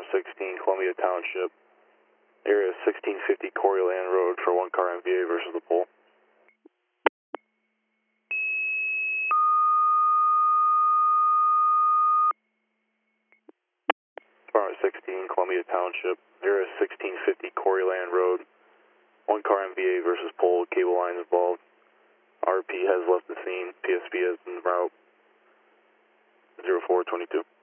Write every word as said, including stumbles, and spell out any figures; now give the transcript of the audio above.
Department sixteen, Columbia Township, area sixteen fifty Corey Land Road for one car M V A versus the pole. Department sixteen, Columbia Township, area sixteen fifty Corey Land Road, one car M V A versus pole, cable lines involved. R P has left the scene, P S V has en route, zero four twenty-two.